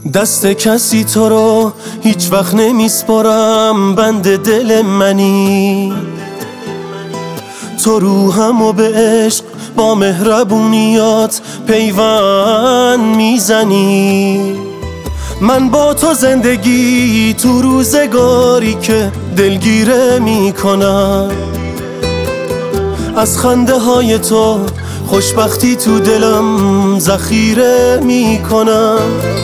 دست کسی تو رو هیچ وقت نمیسپارم، بند دل منی. تو روحمو به عشق با مهربونیات پیوند میزنی. من با تو زندگی تو روزگاری که دلگیره میکنم، از خنده های تو خوشبختی تو دلم ذخیره میکنم.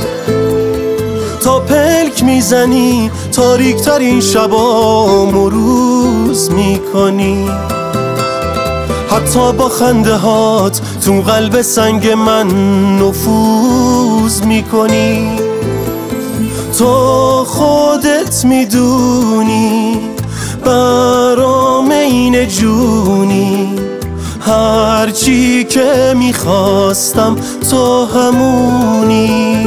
تا پلک میزنی تاریک ترین شبامو روز میکنی، حتی با خنده هات تو قلب سنگ من نفوذ میکنی. تو خودت میدونی برام این جونی، هرچی که میخواستم تو همونی.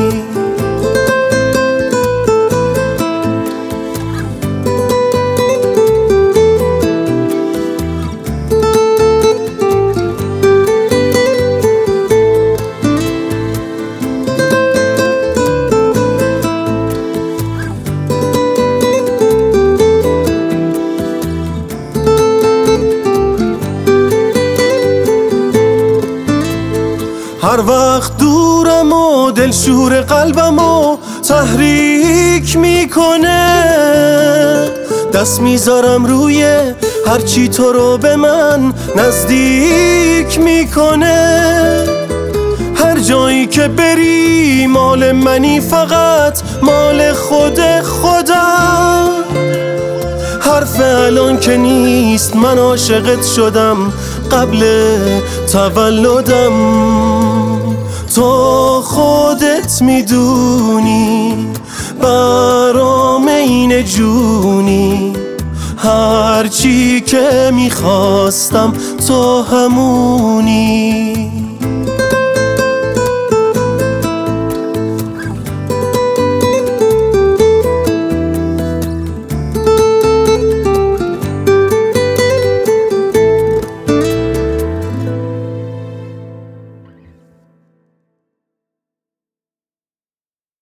هر وقت دورم و دلشور قلبمو تحریک میکنه، دست میذارم روی هرچی تو رو به من نزدیک میکنه. هر جایی که بری مال منی، فقط مال خود خودم. حرف الان که نیست، من عاشقت شدم قبل تولدم. تو خودت میدونی برام این جونی، هرچی که میخواستم تو همونی.